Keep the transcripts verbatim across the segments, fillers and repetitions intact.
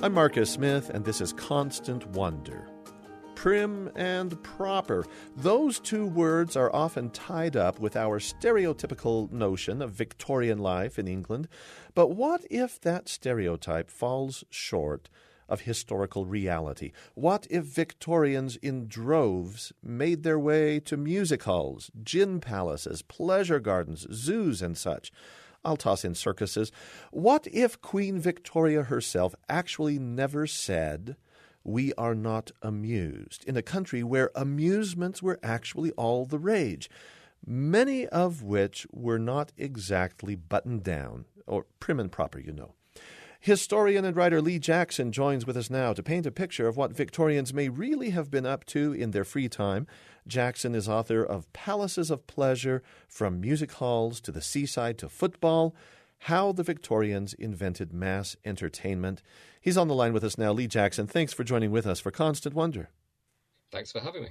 I'm Marcus Smith, and this is Constant Wonder. Prim and proper. Those two words are often tied up with our stereotypical notion of Victorian life in England. But what if that stereotype falls short of historical reality? What if Victorians in droves made their way to music halls, gin palaces, pleasure gardens, zoos, and such? I'll toss in circuses. What if Queen Victoria herself actually never said, "We are not amused," in a country where amusements were actually all the rage, many of which were not exactly buttoned down, or prim and proper, you know. Historian and writer Lee Jackson joins with us now to paint a picture of what Victorians may really have been up to in their free time. Jackson is author of Palaces of Pleasure, From Music Halls to the Seaside to Football, How the Victorians Invented Mass Entertainment. He's on the line with us now. Lee Jackson, thanks for joining with us for Constant Wonder. Thanks for having me.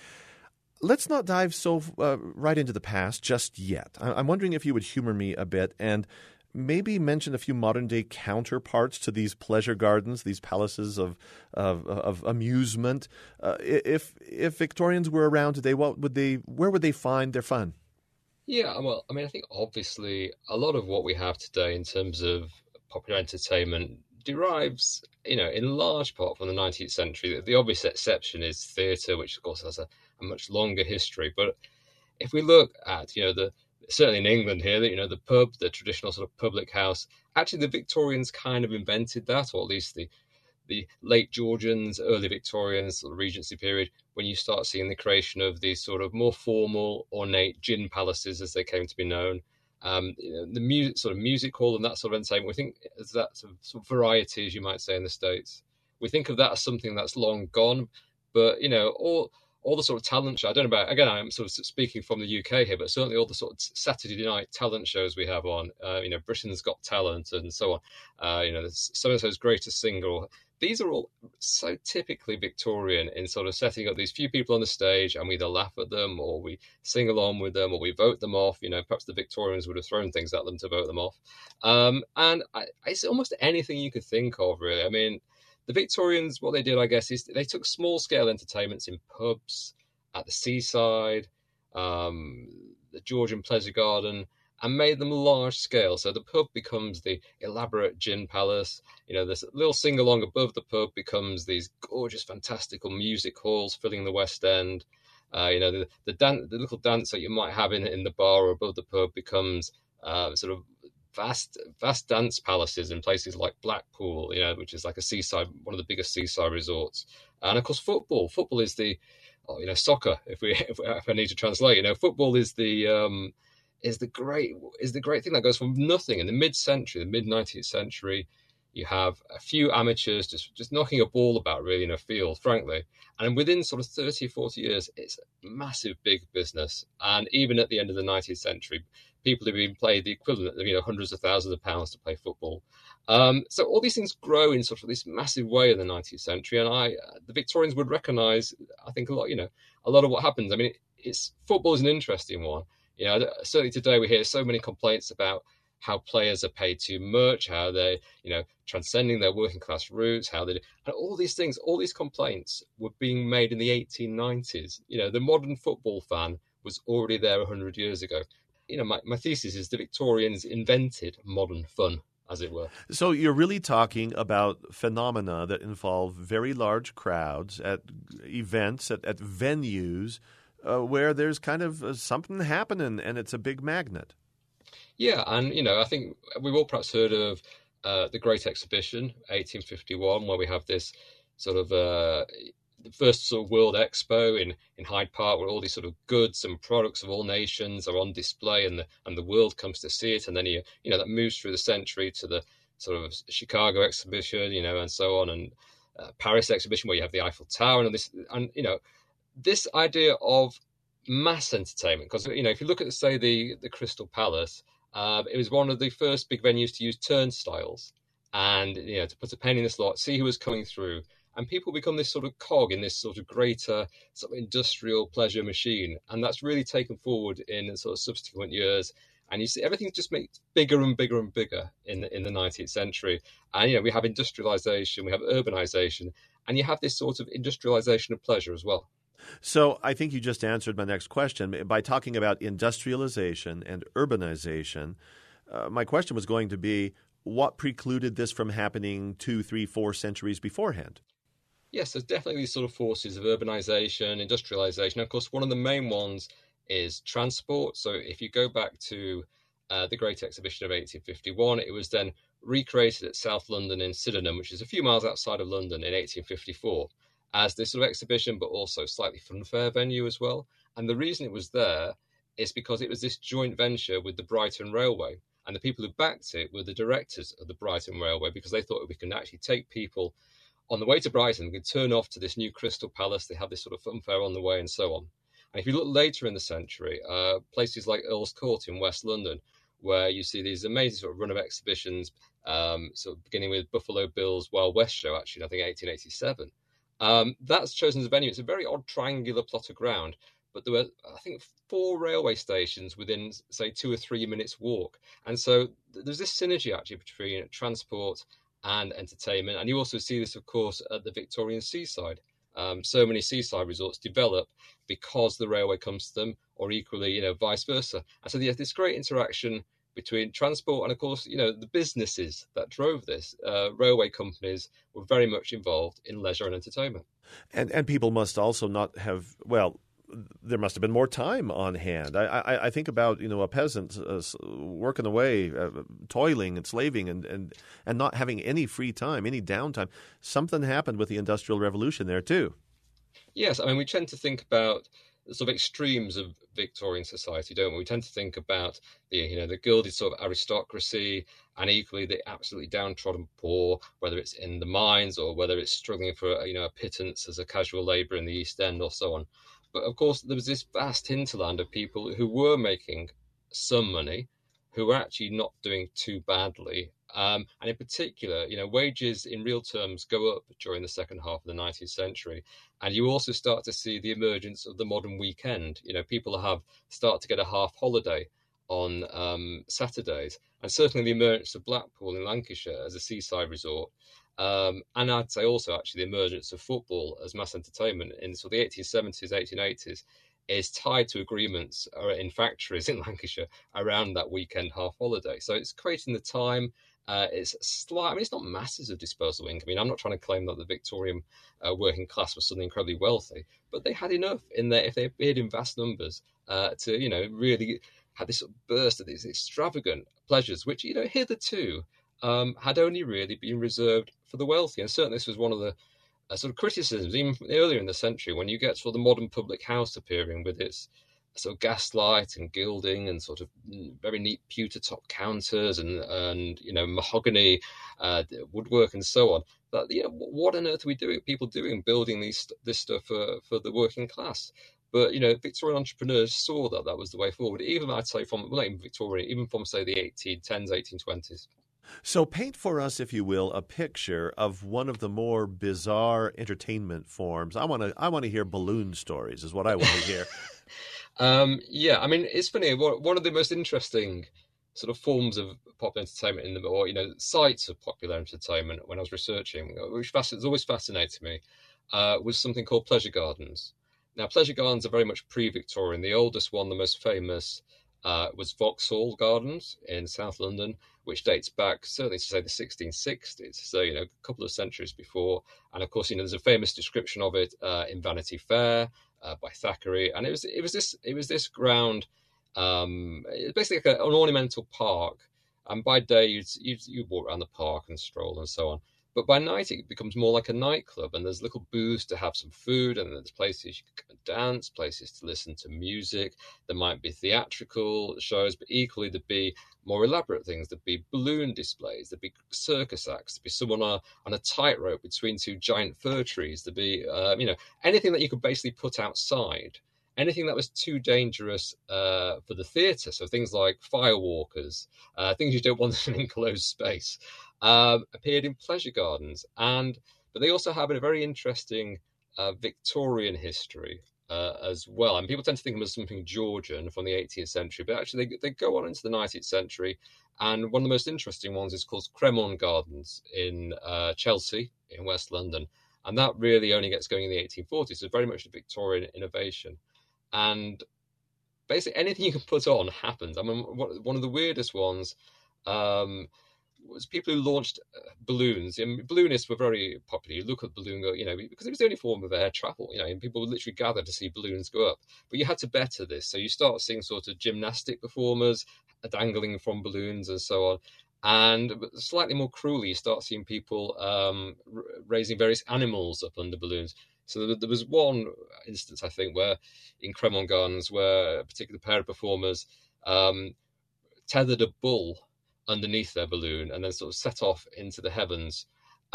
Let's not dive so uh, right into the past just yet. I- I'm wondering if you would humor me a bit and maybe mention a few modern-day counterparts to these pleasure gardens, these palaces of of, of amusement. Uh, if if Victorians were around today, what would they? Where would they find their fun? Yeah, well, I mean, I think obviously a lot of what we have today in terms of popular entertainment derives, you know, in large part from the nineteenth century. The obvious exception is theatre, which of course has a, a much longer history. But if we look at, you know, the certainly in England here, you know, the pub, the traditional sort of public house, actually the Victorians kind of invented that, or at least the the late Georgians, early Victorians, sort of Regency period, when you start seeing the creation of these sort of more formal, ornate gin palaces, as they came to be known. Um, you know, the music, sort of music hall and that sort of entertainment, we think as that sort of, sort of variety, as you might say in the States. We think of that as something that's long gone, but, you know, all all the sort of talent show, I don't know about, again, I'm sort of speaking from the U K here, but certainly all the sort of Saturday night talent shows we have on, uh, you know, Britain's Got Talent and so on, uh, you know, so-and-so's Greatest Single. These are all so typically Victorian in sort of setting up these few people on the stage, and we either laugh at them or we sing along with them or we vote them off. You know, perhaps the Victorians would have thrown things at them to vote them off. Um, and I, it's almost anything you could think of, really. I mean, the Victorians, what they did, I guess, is they took small-scale entertainments in pubs, at the seaside, um, the Georgian Pleasure Garden, and made them large-scale. So the pub becomes the elaborate gin palace. You know, this little sing-along above the pub becomes these gorgeous, fantastical music halls filling the West End. Uh, you know, the the, dan- the little dance that you might have in, in the bar or above the pub becomes uh, sort of vast vast dance palaces in places like Blackpool, you know, which is like a seaside, one of the biggest seaside resorts. And of course, football. Football is the, oh, you know, soccer. If we, if, we, if I need to translate, you know, football is the um, is the great is the great thing that goes from nothing in the mid-century, the mid nineteenth century. You have a few amateurs just just knocking a ball about really in a field, frankly. And within sort of thirty, forty years, it's a massive, big business. And even at the end of the nineteenth century, people have been paid the equivalent of, you know, hundreds of thousands of pounds to play football. Um, so all these things grow in sort of this massive way in the nineteenth century. And I, uh, the Victorians would recognise, I think, a lot, you know, a lot of what happens. I mean, it, it's football is an interesting one. You know, certainly today we hear so many complaints about how players are paid too much, how they're, you know, transcending their working class roots, how they, and all these things, all these complaints were being made in the eighteen nineties. You know, the modern football fan was already there one hundred years ago. You know, my, my thesis is the Victorians invented modern fun, as it were. So you're really talking about phenomena that involve very large crowds at events, at, at venues, uh, where there's kind of uh, something happening and it's a big magnet. Yeah, and, you know, I think we've all perhaps heard of uh, the Great Exhibition, eighteen fifty-one, where we have this sort of uh, the first sort of World Expo in, in Hyde Park, where all these sort of goods and products of all nations are on display, and the and the world comes to see it. And then you you know that moves through the century to the sort of Chicago Exhibition, you know, and so on, and uh, Paris Exhibition, where you have the Eiffel Tower, and this, and you know, this idea of mass entertainment. Because, you know, if you look at, say, the the Crystal Palace. Uh, it was one of the first big venues to use turnstiles and, you know, to put a penny in the slot, see who was coming through. And people become this sort of cog in this sort of greater sort of industrial pleasure machine. And that's really taken forward in sort of subsequent years. And you see everything just makes bigger and bigger and bigger in the, in the nineteenth century. And, you know, we have industrialization, we have urbanization, and you have this sort of industrialization of pleasure as well. So I think you just answered my next question by talking about industrialization and urbanization. Uh, my question was going to be, what precluded this from happening two, three, four centuries beforehand? Yes, there's definitely these sort of forces of urbanization, industrialization. Of course, one of the main ones is transport. So if you go back to uh, the Great Exhibition of eighteen fifty-one, it was then recreated at South London in Sydenham, which is a few miles outside of London, in eighteen fifty-four, as this sort of exhibition, but also slightly funfair venue as well. And the reason it was there is because it was this joint venture with the Brighton Railway. And the people who backed it were the directors of the Brighton Railway, because they thought we can actually take people on the way to Brighton, we could turn off to this new Crystal Palace. They have this sort of funfair on the way and so on. And if you look later in the century, uh, places like Earl's Court in West London, where you see these amazing sort of run of exhibitions, um, sort of beginning with Buffalo Bill's Wild West show, actually, I think eighteen eighty-seven. Um, that's chosen as a venue. It's a very odd triangular plot of ground, but there were, I think, four railway stations within, say, two or three minutes walk. And so there's this synergy, actually, between transport and entertainment. And you also see this, of course, at the Victorian seaside. Um, so many seaside resorts develop because the railway comes to them, or equally, you know, vice versa. And so there's this great interaction between transport and, of course, you know, the businesses that drove this. Uh, railway companies were very much involved in leisure and entertainment. And and people must also not have, well, there must have been more time on hand. I, I, I think about, you know, a peasant uh, working away, uh, toiling and slaving and, and, and not having any free time, any downtime. Something happened with the Industrial Revolution there too. Yes, I mean, we tend to think about the sort of extremes of Victorian society, don't we? We tend to think about the, you know, the gilded sort of aristocracy, and equally the absolutely downtrodden poor, whether it's in the mines or whether it's struggling for, you know, a pittance as a casual labourer in the East End or so on. But of course, there was this vast hinterland of people who were making some money, who were actually not doing too badly. Um, and in particular, you know, wages in real terms go up during the second half of the nineteenth century. And you also start to see the emergence of the modern weekend. You know, people have start to get a half holiday on um, Saturdays. And certainly the emergence of Blackpool in Lancashire as a seaside resort. Um, and I'd say also actually the emergence of football as mass entertainment in so the eighteen seventies, eighteen eighties is tied to agreements in factories in Lancashire around that weekend half holiday. So it's creating the time. Uh, it's slight. I mean, it's not masses of disposable income. I mean, I'm not trying to claim that the Victorian uh, working class was suddenly incredibly wealthy, but they had enough in there if they appeared in vast numbers uh, to, you know, really have this sort of burst of these extravagant pleasures, which, you know, hitherto um, had only really been reserved for the wealthy. And certainly this was one of the uh, sort of criticisms, even earlier in the century, when you get sort of the modern public house appearing with its sort of gaslight and gilding and sort of very neat pewter top counters and, and you know, mahogany uh, woodwork and so on. But, you know, what on earth are we doing? People doing building these this stuff for, for the working class. But, you know, Victorian entrepreneurs saw that that was the way forward, even, I'd say, from, well, not even Victorian, even from, say, the eighteen tens, eighteen twenties. So paint for us, if you will, a picture of one of the more bizarre entertainment forms. I want to I want to hear balloon stories is what I want to hear. um, yeah, I mean, it's funny. One of the most interesting sort of forms of popular entertainment in the, or, you know, sites of popular entertainment when I was researching, which has always fascinated me, uh, was something called pleasure gardens. Now, pleasure gardens are very much pre-Victorian. The oldest one, the most famous, uh, was Vauxhall Gardens in South London, which dates back certainly to, say, the sixteen sixties, so, you know, a couple of centuries before. And of course, you know, there's a famous description of it uh, in Vanity Fair uh, by Thackeray, and it was it was this it was this ground. Um, it was basically like a, an ornamental park, and by day you'd, you'd you'd walk around the park and stroll and so on. But by night it becomes more like a nightclub, and there's little booths to have some food, and there's places you can dance, places to listen to music. There might be theatrical shows, but equally there'd be more elaborate things. There'd be balloon displays, there'd be circus acts, there'd be someone on a, on a tightrope between two giant fir trees. There'd be, uh, you know, anything that you could basically put outside. Anything that was too dangerous uh, for the theatre, so things like firewalkers, uh, things you don't want in an enclosed space, um, appeared in pleasure gardens. And but they also have a very interesting uh, Victorian history. uh, as well. And people tend to think of them as something Georgian from the eighteenth century, but actually they, they go on into the nineteenth century. And one of the most interesting ones is called Cremorne Gardens in uh, Chelsea, in West London. And that really only gets going in the eighteen forties, so very much a Victorian innovation. And basically anything you can put on happens. I mean, one of the weirdest ones um, was people who launched balloons. I mean, balloonists were very popular. You look at balloon, you know, because it was the only form of air travel, you know, and people would literally gather to see balloons go up. But you had to better this. So you start seeing sort of gymnastic performers dangling from balloons and so on. And slightly more cruelly, you start seeing people um, r- raising various animals up under balloons. So there was one instance, I think, where in Cremorne Gardens, where a particular pair of performers um, tethered a bull underneath their balloon and then sort of set off into the heavens.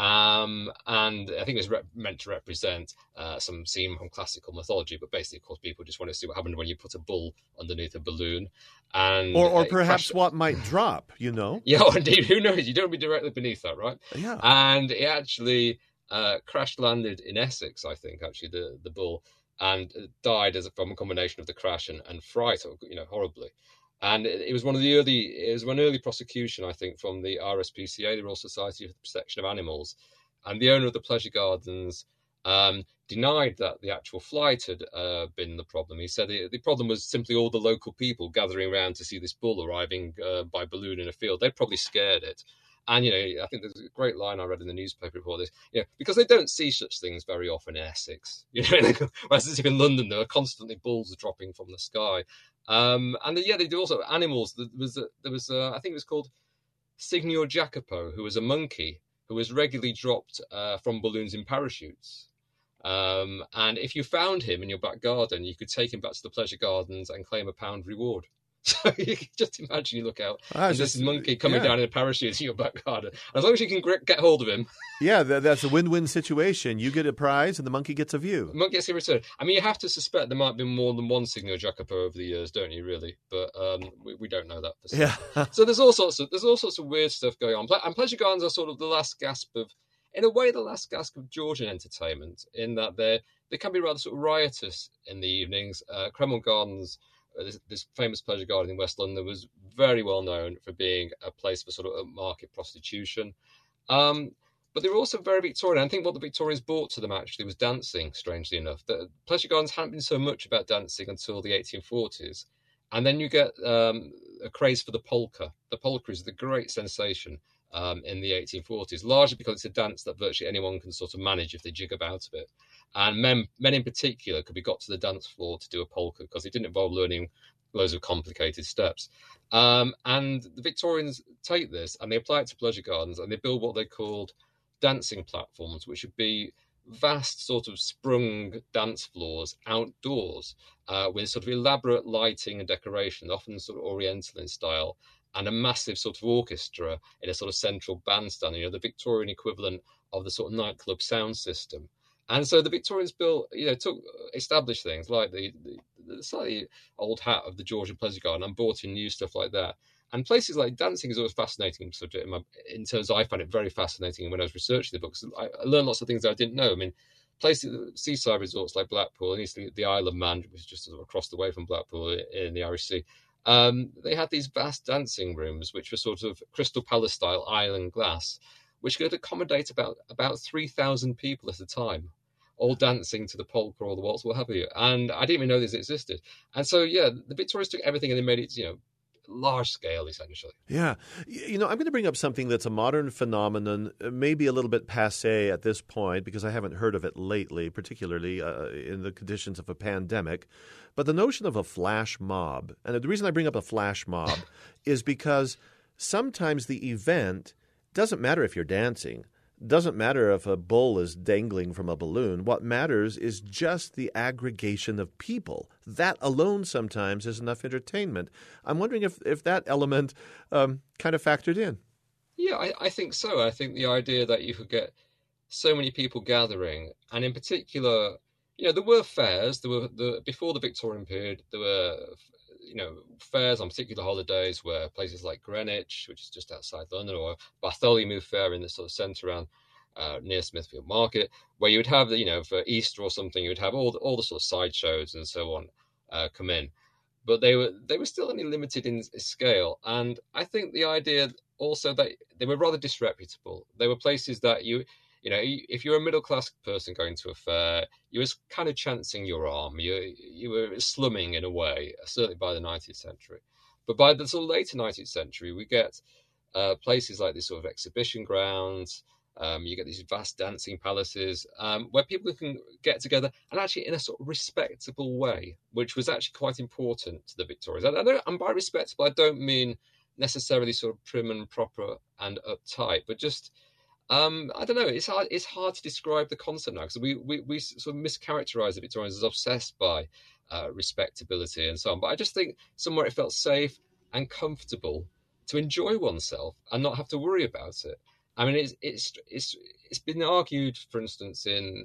Um, and I think it was re- meant to represent uh, some scene from classical mythology, but basically, of course, people just want to see what happened when you put a bull underneath a balloon. And or or perhaps crashed... what might drop, you know? Yeah, oh, indeed. Who knows? You don't want to be directly beneath that, right? Yeah. And it actually uh, crash landed in Essex, I think, actually, the, the bull, and died as a, from a combination of the crash and, and fright, you know, horribly. And it, it was one of the early, it was one early prosecution, I think, from the R S P C A, the Royal Society for the Protection of Animals. And the owner of the pleasure gardens um, denied that the actual flight had uh, been the problem. He said the, the problem was simply all the local people gathering around to see this bull arriving uh, by balloon in a field. They'd probably scared it. And, you know, I think there's a great line I read in the newspaper before this, you know, because they don't see such things very often in Essex. You know, whereas in London, there are constantly bulls dropping from the sky. Um, and yeah, they do also animals. There was, a, there was a, I think it was called Signor Jacopo, who was a monkey who was regularly dropped uh, from balloons in parachutes. Um, and if you found him in your back garden, you could take him back to the pleasure gardens and claim a pound reward. So you can just imagine you look out ah, and this just, monkey coming yeah. down in a parachute in your back garden. As long as you can get hold of him. Yeah, that's a win-win situation. You get a prize and the monkey gets a view. The monkey gets a return. I mean, you have to suspect there might be more than one Signor Jacopo over the years, don't you, really? But um, we, we don't know that for certain. Yeah. So there's all sorts of there's all sorts of weird stuff going on. And pleasure gardens are sort of the last gasp of, in a way, the last gasp of Georgian entertainment, in that they they can be rather sort of riotous in the evenings. Uh, Cremorne Gardens, This, this famous pleasure garden in West London, was very well known for being a place for sort of market prostitution. Um, but they were also very Victorian. I think what the Victorians brought to them actually was dancing, strangely enough. The pleasure gardens hadn't been so much about dancing until the eighteen forties. And then you get um, a craze for the polka. The polka is the great sensation um, in the eighteen forties, largely because it's a dance that virtually anyone can sort of manage if they jig about a bit. And men, men in particular could be got to the dance floor to do a polka because it didn't involve learning loads of complicated steps. Um, and the Victorians take this and they apply it to pleasure gardens and they build what they called dancing platforms, which would be vast sort of sprung dance floors outdoors uh, with sort of elaborate lighting and decoration, often sort of Oriental in style, and a massive sort of orchestra in a sort of central bandstand, you know, the Victorian equivalent of the sort of nightclub sound system. And so the Victorians built, you know, took established things like the, the, the slightly old hat of the Georgian pleasure garden and brought in new stuff like that. And places like dancing is always a fascinating subject in, my, in terms of, I found it very fascinating when I was researching the books. I, I learned lots of things that I didn't know. I mean, places, seaside resorts like Blackpool, and the, the Isle of Man, which is just sort of across the way from Blackpool in the Irish Sea, um, they had these vast dancing rooms, which were sort of Crystal Palace style island glass, which could accommodate about, about three thousand people at a time, all dancing to the polka or the waltz, what have you. And I didn't even know this existed. And so, yeah, the Victorians took everything and they made it, you know, large scale, essentially. Yeah. You know, I'm going to bring up something that's a modern phenomenon, maybe a little bit passé at this point, because I haven't heard of it lately, particularly uh, in the conditions of a pandemic. But the notion of a flash mob, and the reason I bring up a flash mob is because sometimes the event doesn't matter if you're dancing. Doesn't matter if a bull is dangling from a balloon. What matters is just the aggregation of people. That alone sometimes is enough entertainment. I'm wondering if, if that element um, kind of factored in. Yeah, I, I think so. I think the idea that you could get so many people gathering, and in particular, you know, there were fairs. There were the before the Victorian period. There were, you know, fairs on particular holidays where places like Greenwich, which is just outside London, or Bartholomew Fair in the sort of centre around uh, near Smithfield Market, where you would have, you know, for Easter or something, you would have all the, all the sort of sideshows and so on uh, come in. But they were they were still only limited in scale, and I think the idea also that they were rather disreputable. They were places that you you know, if you're a middle class person going to a fair, you were kind of chancing your arm. You you were slumming in a way, certainly by the nineteenth century. But by the sort of later nineteenth century, we get uh, places like this sort of exhibition grounds. Um, you get these vast dancing palaces um, where people can get together and actually in a sort of respectable way, which was actually quite important to the Victorians. And, I don't, and by respectable, I don't mean necessarily sort of prim and proper and uptight, but just, um, I don't know, it's hard, it's hard to describe the concept now, because we, we, we sort of mischaracterize the Victorians as obsessed by uh, respectability and so on. But I just think somewhere it felt safe and comfortable to enjoy oneself and not have to worry about it. I mean, it's it's it's it's been argued, for instance, in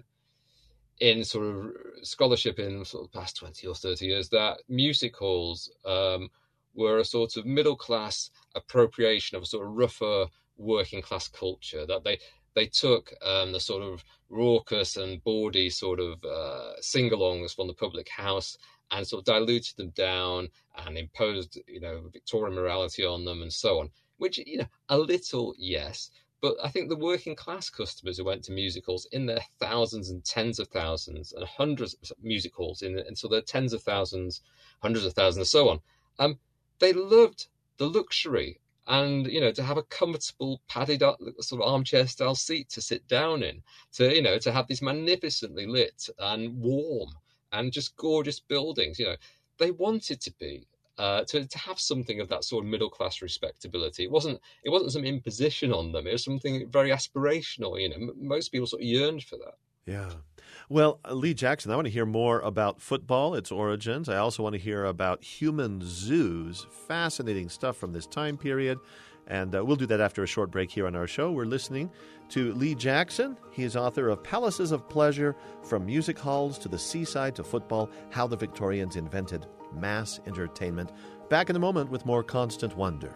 in sort of scholarship in sort of past twenty or thirty years, that music halls um, were a sort of middle class appropriation of a sort of rougher working class culture. That they they took um, the sort of raucous and bawdy sort of uh, sing-alongs from the public house and sort of diluted them down and imposed, you know, Victorian morality on them and so on. Which, you know, a little, yes. But I think the working class customers who went to music halls in their thousands and tens of thousands and hundreds of music halls, in, and so their tens of thousands, hundreds of thousands, and so on, um, they loved the luxury and, you know, to have a comfortable padded up sort of armchair style seat to sit down in, to, you know, to have these magnificently lit and warm and just gorgeous buildings. You know, they wanted to be. Uh, to, to have something of that sort of middle class respectability. It wasn't it wasn't some imposition on them. It was something very aspirational. You know, M- most people sort of yearned for that. Yeah. Well, Lee Jackson, I want to hear more about football, its origins. I also want to hear about human zoos. Fascinating stuff from this time period. And uh, we'll do that after a short break here on our show. We're listening to Lee Jackson. He is author of Palaces of Pleasure, From Music Halls to the Seaside to Football, How the Victorians Invented Mass Entertainment. Back in a moment with more Constant Wonder.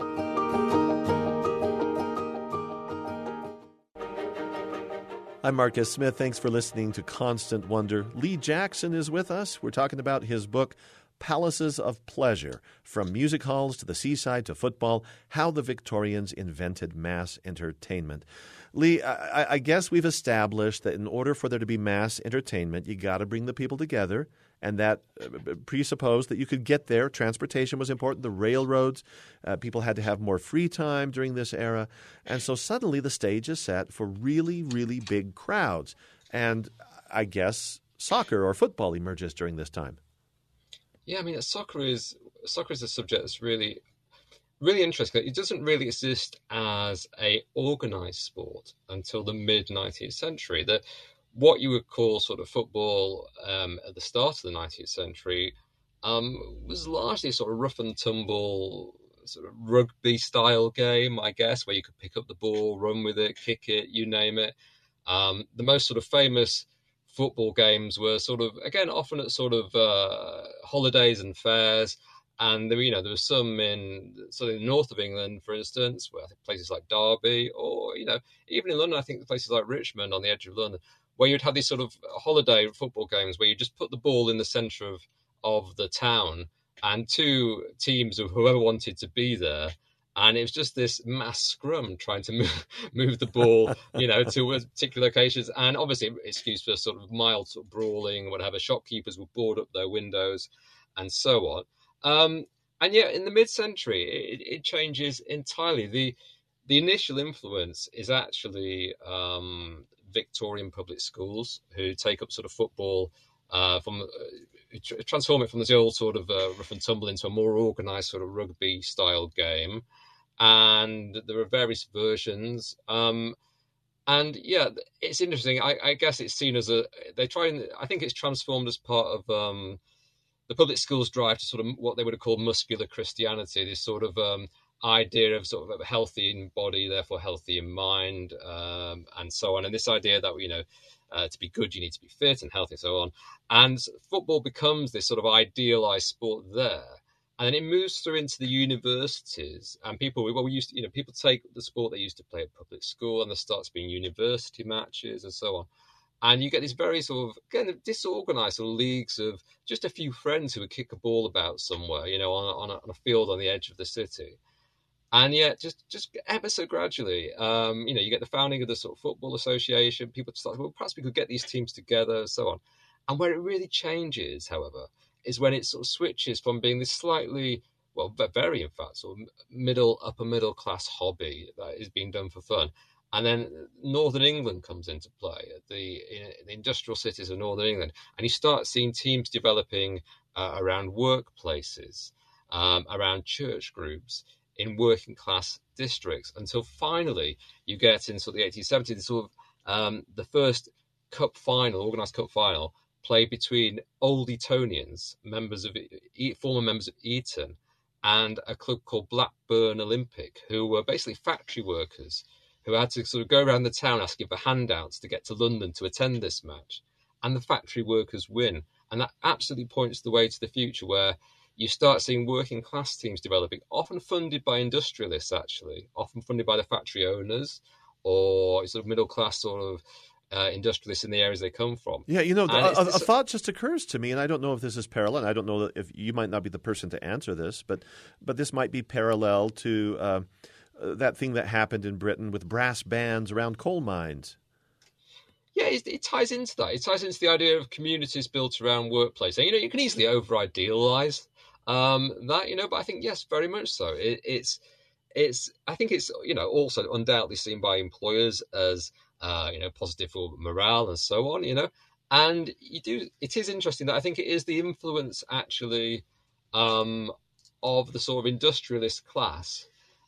I'm Marcus Smith. Thanks for listening to Constant Wonder. Lee Jackson is with us. We're talking about his book, Palaces of Pleasure, From Music Halls to the Seaside to Football, How the Victorians Invented Mass Entertainment. Lee, I, I guess we've established that in order for there to be mass entertainment, you got to bring the people together, and that presupposed that you could get there. Transportation was important. The railroads, uh, people had to have more free time during this era. And so suddenly the stage is set for really, really big crowds. And I guess soccer or football emerges during this time. Yeah, I mean, soccer is soccer is a subject that's really, really interesting. It doesn't really exist as a organised sport until the mid nineteenth century. The what you would call sort of football um, at the start of the nineteenth century um, was largely a sort of rough and tumble, sort of rugby style game, I guess, where you could pick up the ball, run with it, kick it, you name it. Um, the most sort of famous football games were sort of, again, often at sort of uh, holidays and fairs. And, there, you know, there were some in sort of the north of England, for instance, where I think places like Derby, or, you know, even in London, I think places like Richmond on the edge of London, where you'd have these sort of holiday football games where you just put the ball in the centre of, of the town and two teams of whoever wanted to be there. And it was just this mass scrum trying to move, move the ball, you know, to particular locations. And obviously, excuse for sort of mild sort of brawling or whatever. Shopkeepers would board up their windows and so on. Um, and yet, in the mid-century, it, it changes entirely. The the initial influence is actually um, Victorian public schools, who take up sort of football uh, from uh, transform it from the old sort of uh, rough and tumble into a more organised sort of rugby style game. And there are various versions. Um, and yeah, it's interesting. I, I guess it's seen as a, they try and, I think it's transformed as part of um, the public schools drive to sort of what they would have called muscular Christianity, this sort of um, idea of sort of healthy in body, therefore healthy in mind, um, and so on. And this idea that, you know, uh, to be good, you need to be fit and healthy and so on. And football becomes this sort of idealized sport there. And then it moves through into the universities, and people, well, we used to, you know, people take the sport they used to play at public school, and there starts being university matches and so on. And you get these very sort of kind of disorganized sort of leagues of just a few friends who would kick a ball about somewhere, you know, on, on, a, on a field on the edge of the city. And yet, just just ever so gradually, um, you know, you get the founding of the sort of football association. People start, well, perhaps we could get these teams together, and so on. And where it really changes, however, is when it sort of switches from being this slightly, well, very, in fact, sort of middle, upper middle class hobby that is being done for fun. And then Northern England comes into play, the, the industrial cities of Northern England. And you start seeing teams developing uh, around workplaces, um, around church groups, in working class districts, until finally you get in sort of the eighteen seventies, the sort of um, the first cup final, organised cup final, played between Old Etonians, members of former members of Eton, and a club called Blackburn Olympic, who were basically factory workers who had to sort of go around the town asking for handouts to get to London to attend this match. And the factory workers win. And that absolutely points the way to the future, where you start seeing working class teams developing, often funded by industrialists, actually, often funded by the factory owners or sort of middle class sort of uh, industrialists in the areas they come from. Yeah, you know, a, a, this... a thought just occurs to me, and I don't know if this is parallel. I don't know if you might not be the person to answer this, but but this might be parallel to uh, that thing that happened in Britain with brass bands around coal mines. Yeah, it, it ties into that. It ties into the idea of communities built around workplace. And, you know, you can easily over-idealize um, that, you know, but I think, yes, very much so. It, it's, it's, I think it's, you know, also undoubtedly seen by employers as, uh, you know, positive for morale and so on, you know. And you do, it is interesting that I think it is the influence, actually, um, of the sort of industrialist class,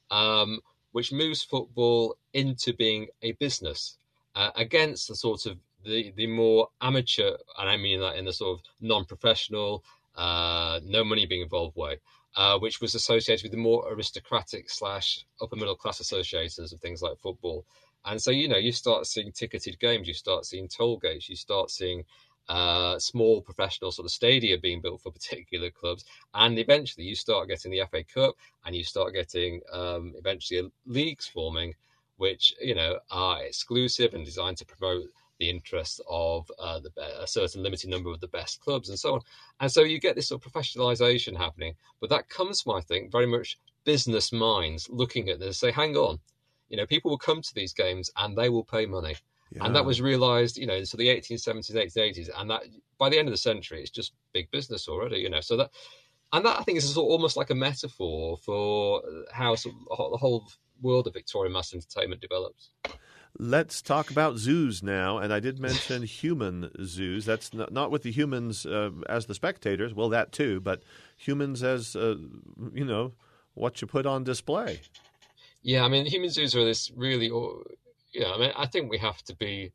um, which moves football into being a business. Uh, against the sort of the, the more amateur, and I mean that in the sort of non-professional, uh, no money being involved way, uh, which was associated with the more aristocratic slash upper middle class associations of things like football. And so, you know, you start seeing ticketed games, you start seeing toll gates, you start seeing uh, small professional sort of stadia being built for particular clubs. And eventually you start getting the F A Cup, and you start getting um, eventually leagues forming, which, you know, are exclusive and designed to promote the interests of uh, the, a certain limited number of the best clubs and so on. And so you get this sort of professionalization happening. But that comes from, I think, very much business minds looking at this, say, hang on, you know, people will come to these games and they will pay money. Yeah. And that was realized, you know, in so the eighteen seventies, eighteen eighties. And that by the end of the century, it's just big business already, you know. So that, and that I think is sort of almost like a metaphor for how sort of the whole world of Victorian mass entertainment develops. Let's talk about zoos now. And I did mention human zoos. That's not, not with the humans uh, as the spectators. Well, that too, but humans as, uh, you know, what you put on display. Yeah, I mean, human zoos are this really, you know, I mean, I think we have to be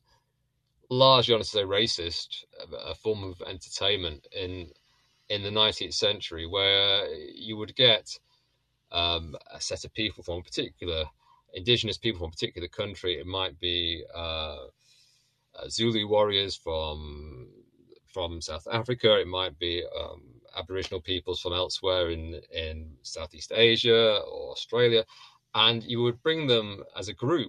largely honest to say racist, a form of entertainment in in the nineteenth century, where you would get Um, a set of people from a particular, indigenous people from a particular country. It might be uh, uh, Zulu warriors from from South Africa. It might be um, Aboriginal peoples from elsewhere in, in Southeast Asia or Australia. And you would bring them as a group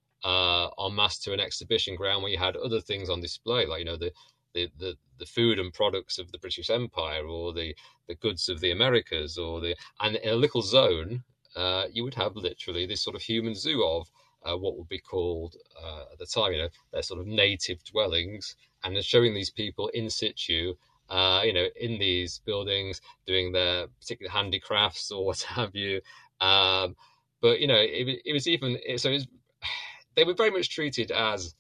uh, en masse to an exhibition ground where you had other things on display, like, you know, the The, the, the food and products of the British Empire, or the, the goods of the Americas, or the and in a little zone, uh, you would have literally this sort of human zoo of uh, what would be called uh, at the time, you know, their sort of native dwellings, and they're showing these people in situ, uh, you know, in these buildings, doing their particular handicrafts or what have you. Um, but you know, it, it was even so. It was, they were very much treated as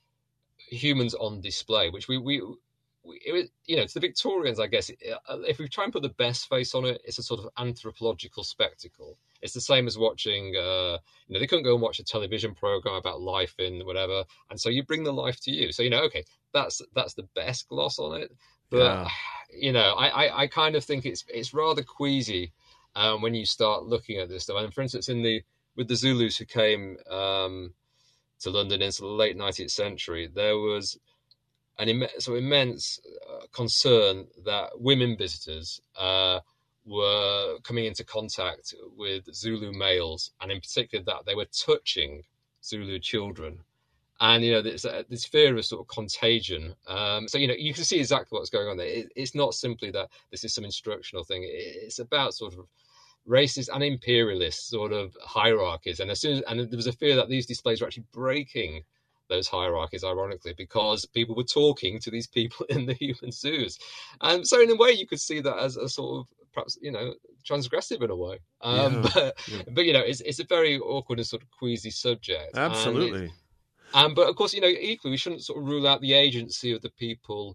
humans on display, which we, we, we it was, you know, to the Victorians, I guess, if we try and put the best face on it, it's a sort of anthropological spectacle. It's the same as watching, uh, you know, they couldn't go and watch a television program about life in whatever. And so you bring the life to you. So, you know, okay, that's, that's the best gloss on it. But, yeah. you know, I, I, I kind of think it's, it's rather queasy um, when you start looking at this stuff. And for instance, in the, with the Zulus who came, um, to London into the late nineteenth century, there was an Im- so immense uh, concern that women visitors uh, were coming into contact with Zulu males, and in particular that they were touching Zulu children. And, you know, there's uh, this fear of sort of contagion. Um, so, you know, you can see exactly what's going on there. It, it's not simply that this is some instructional thing. It, it's about sort of racist and imperialist sort of hierarchies. And as soon as, and there was a fear that these displays were actually breaking those hierarchies, ironically, because people were talking to these people in the human zoos. And so in a way, you could see that as a sort of, perhaps, you know, transgressive in a way. Um, Yeah, but, yeah. but, you know, it's, it's a very awkward and sort of queasy subject. Absolutely. And Um, but of course, you know, equally, we shouldn't sort of rule out the agency of the people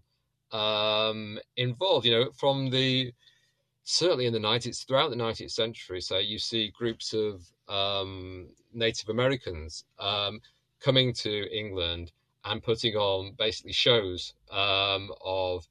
um, involved. You know, from the certainly in the nineteenth, throughout the nineteenth century, so you see groups of um, Native Americans um, coming to England and putting on basically shows um, of,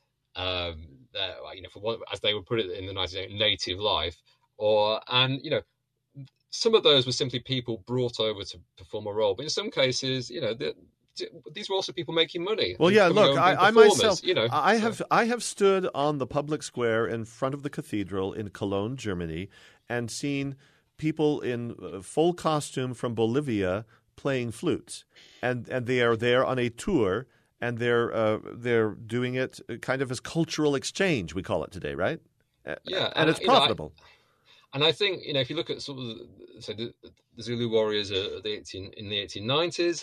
um, their, you know, for what, as they would put it in the nineteenth, native life, or and you know. Some of those were simply people brought over to perform a role, but in some cases, you know, the, these were also people making money. Well, yeah. Look, I, I myself, you know, I so. have I have stood on the public square in front of the cathedral in Cologne, Germany, and seen people in full costume from Bolivia playing flutes, and and they are there on a tour, and they're uh, they're doing it kind of as cultural exchange, we call it today, right? Yeah, and, and it's you know, profitable. I, And I think, you know, if you look at sort of so the, the Zulu warriors of the eighteen in the eighteen nineties,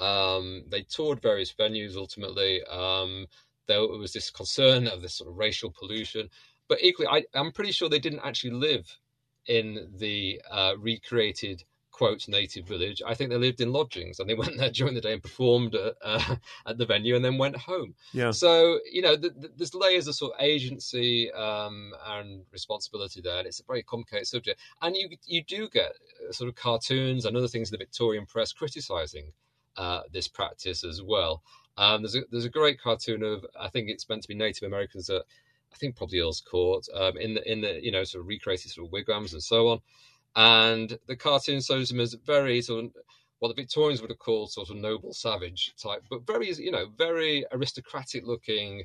um, they toured various venues. Ultimately, um, there was this concern of this sort of racial pollution, but equally, I, I'm pretty sure they didn't actually live in the uh, recreated quote native village. I think they lived in lodgings, and they went there during the day and performed uh, uh, at the venue, and then went home. Yeah. So you know, the, the, there's layers of sort of agency um, and responsibility there, and it's a very complicated subject. And you you do get sort of cartoons and other things in the Victorian press criticising uh, this practice as well. Um, there's a there's a great cartoon of, I think it's meant to be Native Americans at, I think probably Earl's Court, um, in the in the you know sort of recreated sort of wigwams and so on. And the cartoon shows him as very sort of what the Victorians would have called sort of noble savage type, but very, you know, very aristocratic looking,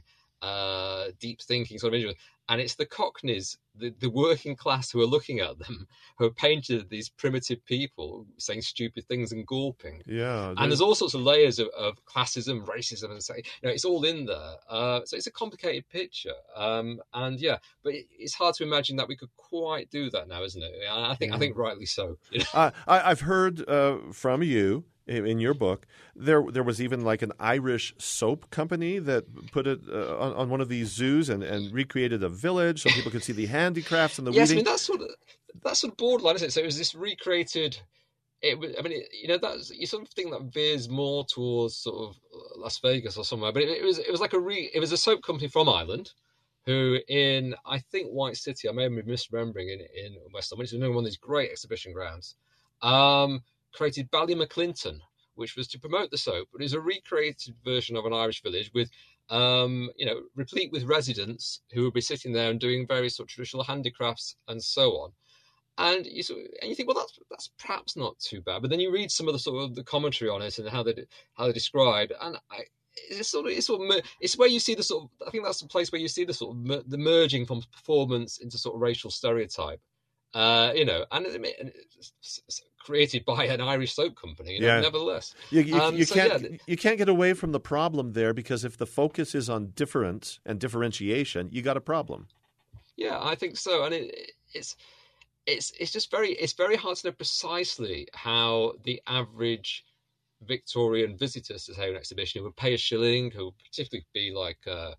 uh, deep thinking sort of individual. And it's the Cockneys, the, the working class, who are looking at them, who have painted these primitive people saying stupid things and gawping. Yeah. And there's all sorts of layers of, of classism, racism, and say, you know, it's all in there. Uh, so it's a complicated picture. Um, and yeah, but it, it's hard to imagine that we could quite do that now, isn't it? I think, yeah. I think rightly so. You know? uh, I, I've heard uh, from you in your book, there there was even like an Irish soap company that put it uh, on, on one of these zoos and, and recreated a village so people could see the handicrafts and the yes, weaving. I mean that's sort of that's sort of borderline, isn't it? So it was this recreated. It was, I mean, it, you know, that's you sort of think that veers more towards sort of Las Vegas or somewhere, but it, it was it was like a re, it was a soap company from Ireland, who in I think White City, I may be misremembering, in in West London, which is one of these great exhibition grounds. Um, created Ballymaclinton, which was to promote the soap, but it was a recreated version of an Irish village with, um, you know, replete with residents who would be sitting there and doing various sort of traditional handicrafts and so on. And you sort of, and you think, well, that's that's perhaps not too bad. But then you read some of the sort of the commentary on it and how they how they describe, and I, it's sort of it's sort of it's where you see the sort of I think that's the place where you see the sort of the merging from performance into sort of racial stereotype. Uh, you know, and, and it's created by an Irish soap company, you know, yeah. nevertheless. You, you, um, you so, can't yeah. you can't get away from the problem there, because if the focus is on difference and differentiation, you got a problem. Yeah, I think so, and it, it's it's it's just very it's very hard to know precisely how the average Victorian visitor to say an exhibition who would pay a shilling, who would particularly be like a,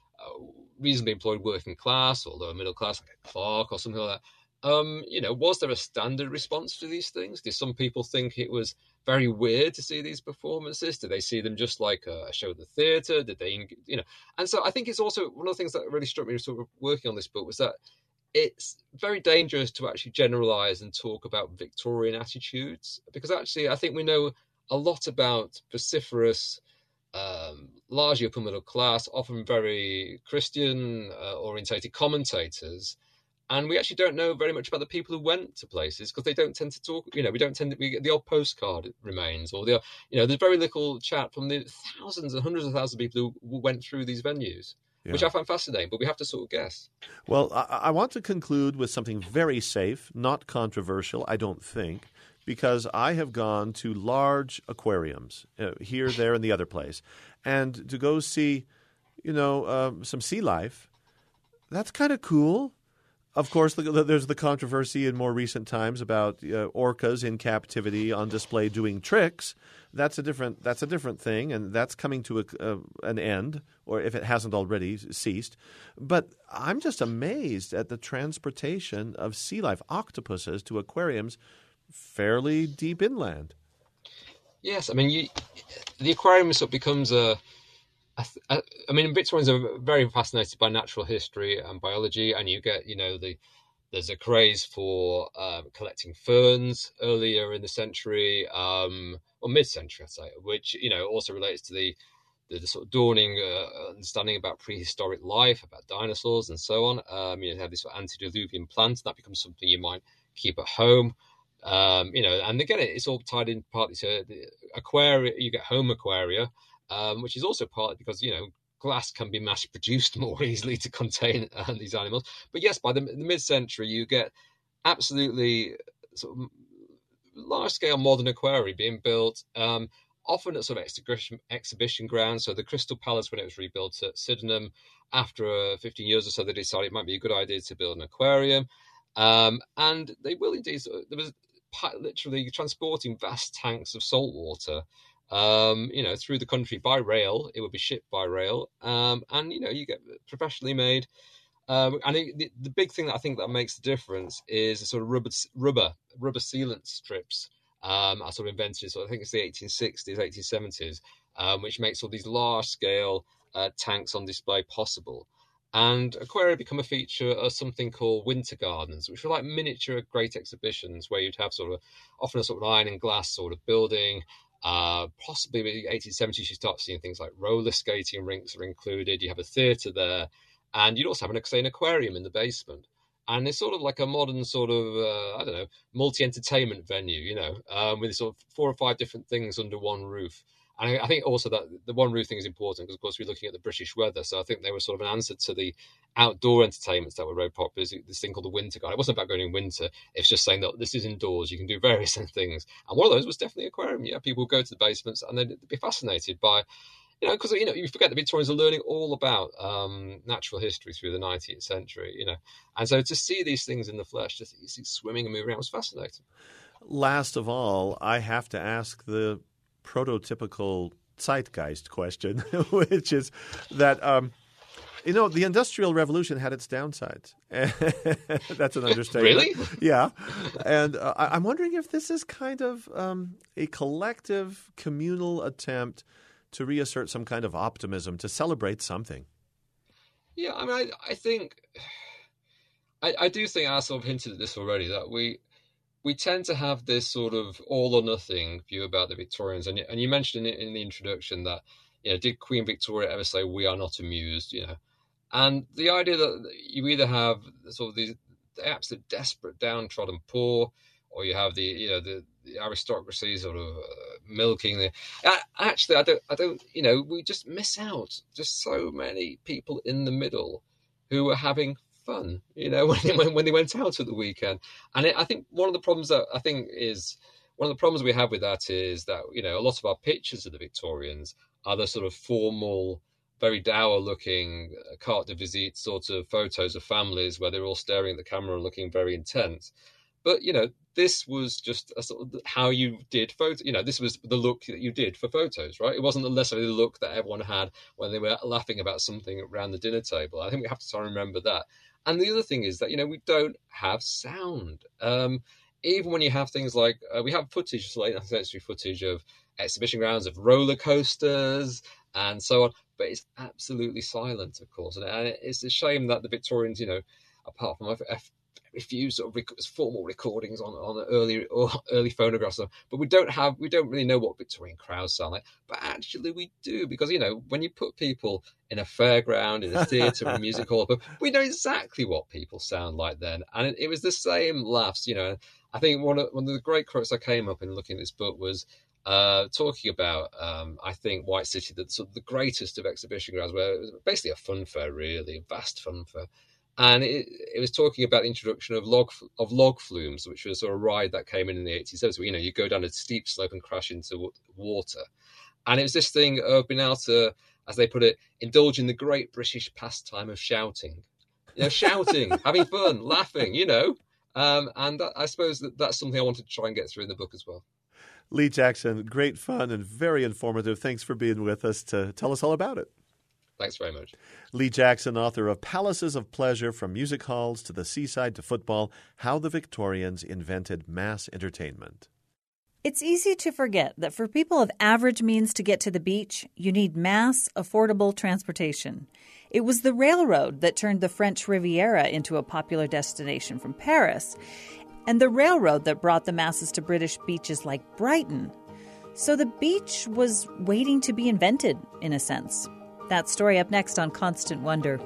a reasonably employed working class or lower middle class, like a clerk or something like that. Um, you know, was there a standard response to these things? Did some people think it was very weird to see these performances? Did they see them just like a show at the theatre? Did they, you know? And so I think it's also one of the things that really struck me sort of working on this book was that it's very dangerous to actually generalise and talk about Victorian attitudes, because actually I think we know a lot about vociferous, um, largely upper middle class, often very Christian uh, orientated commentators. And we actually don't know very much about the people who went to places, because they don't tend to talk, you know, we don't tend to, we get the odd postcard remains, or the, you know, there's very little chat from the thousands and hundreds of thousands of people who went through these venues. which Yeah. I find fascinating, but we have to sort of guess. Well, I, I want to conclude with something very safe, not controversial, I don't think, because I have gone to large aquariums uh, here, there, and the other place, and to go see, you know, um, some sea life. That's kind of cool. Of course, the, the, there's the controversy in more recent times about uh, orcas in captivity on display doing tricks. That's a different. That's a different thing, and that's coming to a, uh, an end, or if it hasn't already ceased. But I'm just amazed at the transportation of sea life, octopuses, to aquariums fairly deep inland. Yes, I mean, you, the aquarium sort of becomes a. I, th- I mean, Victorians are very fascinated by natural history and biology, and you get, you know, the there's a craze for uh, collecting ferns earlier in the century, um, or mid-century, I'd say, which, you know, also relates to the the, the sort of dawning uh, understanding about prehistoric life, about dinosaurs, and so on. Um, you know, have this sort of antediluvian plant that becomes something you might keep at home. Um, you know, and again, it's all tied in partly to the aquaria. You get home aquaria. Um, which is also partly because, you know, glass can be mass produced more easily to contain uh, these animals. But yes, by the, the mid-century, you get absolutely sort of large-scale modern aquaria being built, um, often at sort of exhibition, exhibition grounds. So the Crystal Palace, when it was rebuilt at Sydenham, after uh, fifteen years or so, they decided it might be a good idea to build an aquarium. Um, and they will indeed, there was literally transporting vast tanks of salt water Um, you know, through the country by rail. It would be shipped by rail, um, and you know, you get professionally made. Um, and it, the, the big thing that I think that makes the difference is the sort of rubber, rubber, rubber sealant strips. Um, are sort of invented. So I think it's the eighteen sixties, eighteen seventies, um, which makes all these large-scale uh, tanks on display possible. And aquaria become a feature of something called winter gardens, which were like miniature great exhibitions where you'd have sort of often a sort of iron and glass sort of building. Uh, possibly in the eighteen seventies, you start seeing things like roller skating rinks are included. You have a theatre there, and you'd also have an, say, an aquarium in the basement. And it's sort of like a modern sort of, uh, I don't know, multi-entertainment venue, you know, um, with sort of four or five different things under one roof. And I, I think also that the one roof thing is important because, of course, we're looking at the British weather. So I think they were sort of an answer to the outdoor entertainments that were very popular. This thing called the Winter Garden. It wasn't about going in winter. It's just saying that this is indoors. You can do various things. And one of those was definitely aquarium. Yeah, people would go to the basements and they'd be fascinated by, you know, because, you know, you forget the Victorians are learning all about um, natural history through the nineteenth century, you know. And so to see these things in the flesh, just you see swimming and moving around was fascinating. Last of all, I have to ask the prototypical zeitgeist question, which is that, um, you know, the Industrial Revolution had its downsides. That's an understatement. Really? Yeah. And uh, I'm wondering if this is kind of um, a collective, communal attempt to reassert some kind of optimism, to celebrate something. Yeah, I mean, I, I think, I, I do think I sort of hinted at this already, that we we tend to have this sort of all or nothing view about the Victorians. And, and you mentioned in, in the introduction that, you know, did Queen Victoria ever say, we are not amused, you know? And the idea that you either have sort of the, the absolute desperate downtrodden poor, or you have the, you know, the, the aristocracy sort of uh, milking the. Uh, actually, I don't, I don't, you know, we just miss out. Just so many people in the middle who were having fun, you know, when they, when they went out at the weekend. And it, I think one of the problems that I think is one of the problems we have with that is that, you know, a lot of our pictures of the Victorians are the sort of formal, very dour-looking carte de visite sort of photos of families where they're all staring at the camera and looking very intense. But, you know, this was just a sort of how you did photo. You know, this was the look that you did for photos, right? It wasn't necessarily the look that everyone had when they were laughing about something around the dinner table. I think we have to try and remember that. And the other thing is that, you know, we don't have sound. Um, even when you have things like, uh, we have footage, late nineteenth century footage of exhibition grounds, of roller coasters and so on. But it's absolutely silent, of course. And it's a shame that the Victorians, you know, apart from a, a few sort of rec- formal recordings on, on early or early phonographs, but we don't have, we don't really know what Victorian crowds sound like. But actually we do, because, you know, when you put people in a fairground, in a theatre, a music hall, but we know exactly what people sound like then. And it, it was the same laughs, you know. I think one of, one of the great quotes I came up in looking at this book was, uh, talking about, um, I think, White City, the, sort of the greatest of exhibition grounds, where it was basically a fun fair, really, a vast fun fair. And it, it was talking about the introduction of log of log flumes, which was a ride that came in in the eighteen seventies. You know, you go down a steep slope and crash into water. And it was this thing of being able to, as they put it, indulge in the great British pastime of shouting. You know, shouting, having fun, laughing, you know. Um, and that, I suppose that that's something I wanted to try and get through in the book as well. Lee Jackson, great fun and very informative. Thanks for being with us to tell us all about it. Thanks very much. Lee Jackson, author of Palaces of Pleasure, From Music Halls to the Seaside to Football, How the Victorians Invented Mass Entertainment. It's easy to forget that for people of average means to get to the beach, you need mass, affordable transportation. It was the railroad that turned the French Riviera into a popular destination from Paris, and the railroad that brought the masses to British beaches like Brighton. So the beach was waiting to be invented, in a sense. That story up next on Constant Wonder.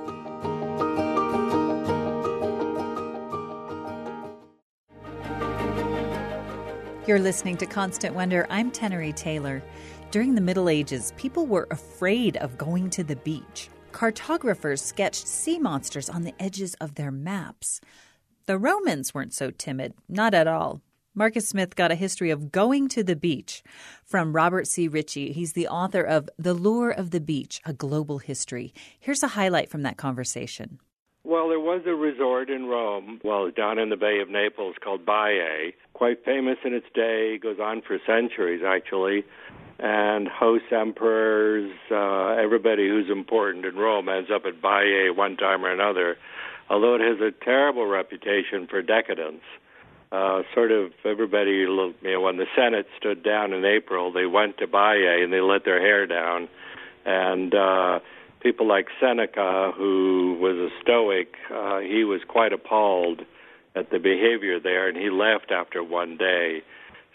You're listening to Constant Wonder. I'm Tenery Taylor. During the Middle Ages, people were afraid of going to the beach. Cartographers sketched sea monsters on the edges of their maps. The Romans weren't so timid, not at all. Marcus Smith got a history of going to the beach from Robert C. Ritchie. He's the author of The Lure of the Beach, A Global History. Here's a highlight from that conversation. Well, there was a resort in Rome, well, down in the Bay of Naples called Baiae, quite famous in its day, goes on for centuries, actually, and hosts emperors, uh, everybody who's important in Rome ends up at Baiae one time or another, although it has a terrible reputation for decadence. Uh, sort of everybody, you know, when the Senate stood down in April, they went to Baiae and they let their hair down, and uh, people like Seneca, who was a Stoic, uh, he was quite appalled at the behavior there, and he left after one day.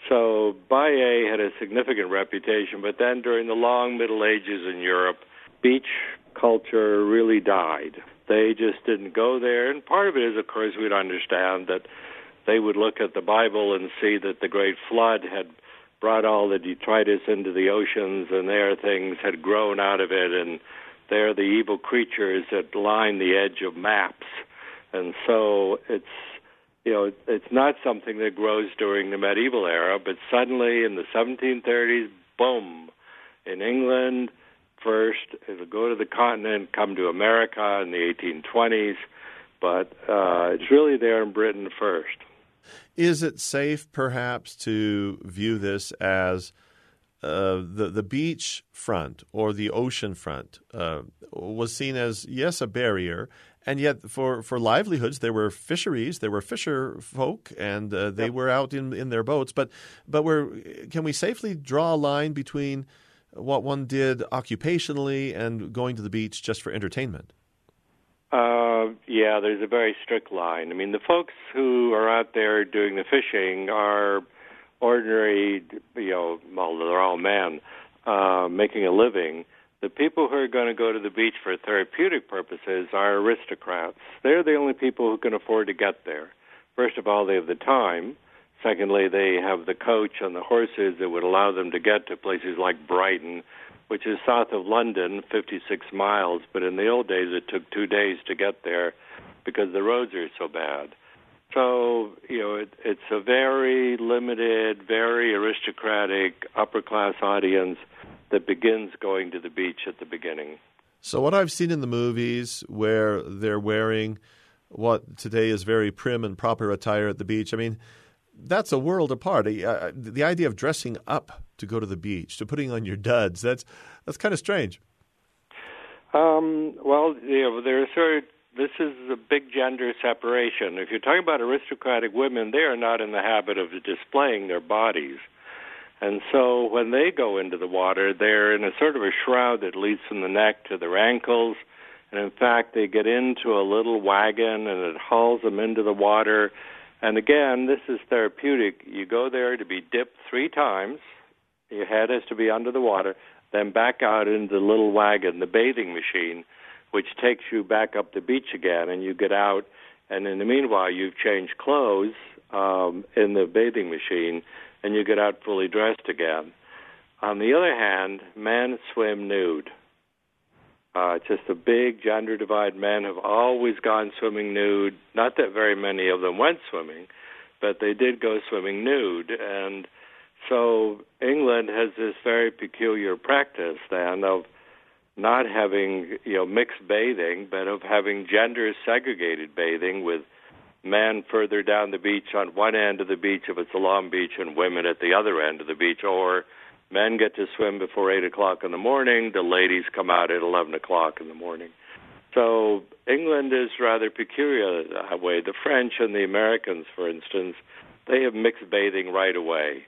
So Baiae had a significant reputation, but then during the long Middle Ages in Europe, beach culture really died. They just didn't go there, and part of it is, of course, we'd understand that they would look at the Bible and see that the Great Flood had brought all the detritus into the oceans, and there things had grown out of it, and they're the evil creatures that line the edge of maps. And so it's, you know, it's not something that grows during the medieval era, but suddenly in the seventeen thirties, boom, in England first, it'll go to the continent, come to America in the eighteen twenties, but uh, it's really there in Britain first. Is it safe, perhaps, to view this as uh, the the beach front or the ocean front uh, was seen as, yes, a barrier, and yet for, for livelihoods there were fisheries, there were fisher folk, and uh, they yep. were out in, in their boats. But but we're, can we safely draw a line between what one did occupationally and going to the beach just for entertainment? Uh, yeah, there's a very strict line. I mean, the folks who are out there doing the fishing are ordinary, you know, well, they're all men, uh, making a living. The people who are going to go to the beach for therapeutic purposes are aristocrats. They're the only people who can afford to get there. First of all, they have the time. Secondly, they have the coach and the horses that would allow them to get to places like Brighton, which is south of London, fifty-six miles, but in the old days it took two days to get there because the roads are so bad. So, you know, it, it's a very limited, very aristocratic, upper-class audience that begins going to the beach at the beginning. So what I've seen in the movies where they're wearing what today is very prim and proper attire at the beach, I mean, that's a world apart. Uh, the idea of dressing up to go to the beach, to putting on your duds, that's that's kind of strange. Um, well, you know, there's sort of, this is a big gender separation. If you're talking about aristocratic women, they are not in the habit of displaying their bodies. And so when they go into the water, they're in a sort of a shroud that leads from the neck to their ankles. And in fact, they get into a little wagon and it hauls them into the water. And again, this is therapeutic. You go there to be dipped three times. Your head has to be under the water, then back out into the little wagon, the bathing machine, which takes you back up the beach again, and you get out. And in the meanwhile, you've changed clothes um, in the bathing machine, and you get out fully dressed again. On the other hand, men swim nude. Uh, it's just a big gender divide. Men have always gone swimming nude. Not that very many of them went swimming, but they did go swimming nude. And so England has this very peculiar practice then of not having, you know, mixed bathing, but of having gender-segregated bathing with men further down the beach on one end of the beach if it's a long beach and women at the other end of the beach, or men get to swim before eight o'clock in the morning, the ladies come out at eleven o'clock in the morning. So England is rather peculiar that way. The French and the Americans, for instance, they have mixed bathing right away,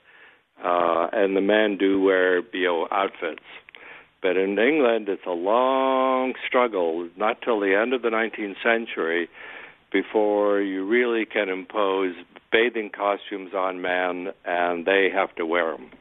uh, and the men do wear, you know, outfits. But in England, it's a long struggle, not till the end of the nineteenth century, before you really can impose bathing costumes on men, and they have to wear them.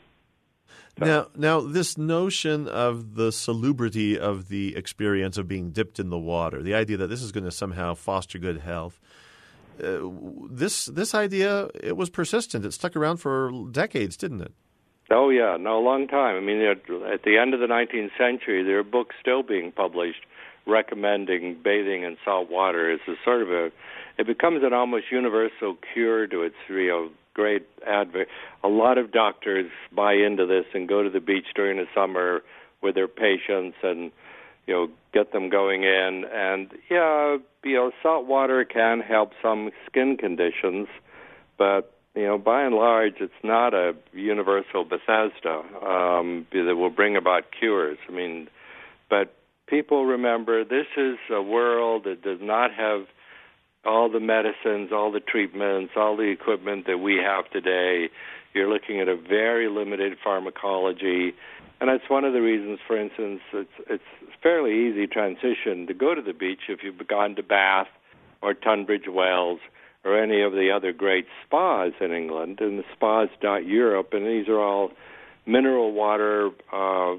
So. Now, now, this notion of the salubrity of the experience of being dipped in the water, the idea that this is going to somehow foster good health, uh, this this idea, it was persistent. It stuck around for decades, didn't it? Oh, yeah, no, a long time. I mean, at the end of the nineteenth century, there are books still being published recommending bathing in salt water as a sort of a, it becomes an almost universal cure to its, you know, great advert. A lot of doctors buy into this and go to the beach during the summer with their patients and, you know, get them going in. And, yeah, you know, salt water can help some skin conditions, but you know, by and large, it's not a universal Bethesda um, that will bring about cures. I mean, but people remember this is a world that does not have all the medicines, all the treatments, all the equipment that we have today. You're looking at a very limited pharmacology, and that's one of the reasons, for instance, it's it's fairly easy transition to go to the beach if you've gone to Bath or Tunbridge Wells or any of the other great spas in England, and the spas dot Europe, and these are all mineral water uh,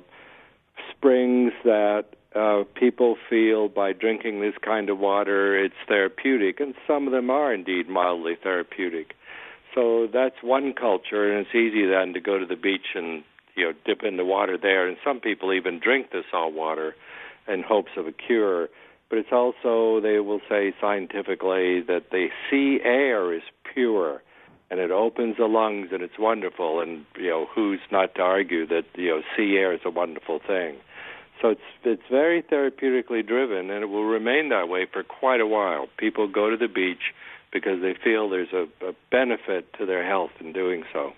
springs that uh, people feel by drinking this kind of water, it's therapeutic, and some of them are indeed mildly therapeutic. So that's one culture, and it's easy then to go to the beach and, you know, dip in the water there, and some people even drink the salt water in hopes of a cure. But it's also, they will say scientifically, that the sea air is pure, and it opens the lungs, and it's wonderful. And, you know, who's not to argue that, you know, sea air is a wonderful thing? So it's it's very therapeutically driven, and it will remain that way for quite a while. People go to the beach because they feel there's a, a benefit to their health in doing so.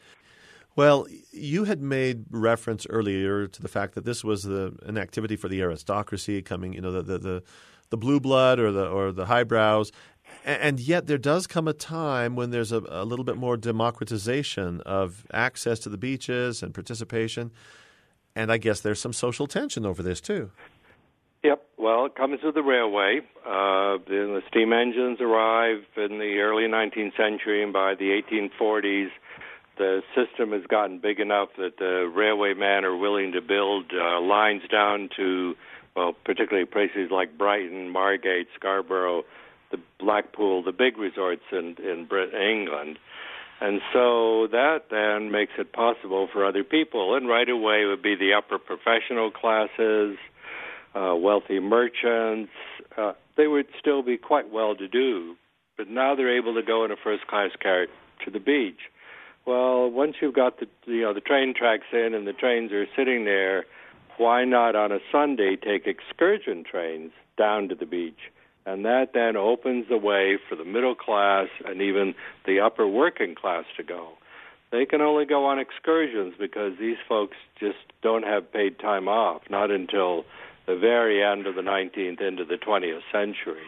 Well, you had made reference earlier to the fact that this was the, an activity for the aristocracy, coming, you know, the the, the, the blue blood or the or the highbrows, and yet there does come a time when there's a, a little bit more democratization of access to the beaches and participation, and I guess there's some social tension over this too. Yep. Well, it comes with the railway. Uh, the steam engines arrive in the early nineteenth century, and by the eighteen forties, the system has gotten big enough that the railway men are willing to build uh, lines down to, well, particularly places like Brighton, Margate, Scarborough, the Blackpool, the big resorts in, in Brit- England. And so that then makes it possible for other people. And right away would be the upper professional classes, uh, wealthy merchants. Uh, they would still be quite well-to-do, but now they're able to go in a first-class carriage to the beach. Well, once you've got the you know the train tracks in and the trains are sitting there, why not on a Sunday take excursion trains down to the beach? And that then opens the way for the middle class and even the upper working class to go. They can only go on excursions because these folks just don't have paid time off, not until the very end of the nineteenth into the twentieth century.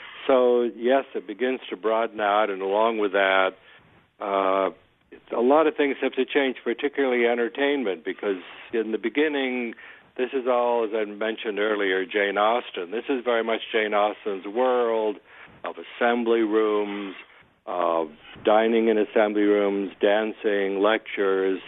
So, yes, it begins to broaden out, and along with that, uh, a lot of things have to change, particularly entertainment, because in the beginning, this is all, as I mentioned earlier, Jane Austen. This is very much Jane Austen's world of assembly rooms, of dining in assembly rooms, dancing, lectures,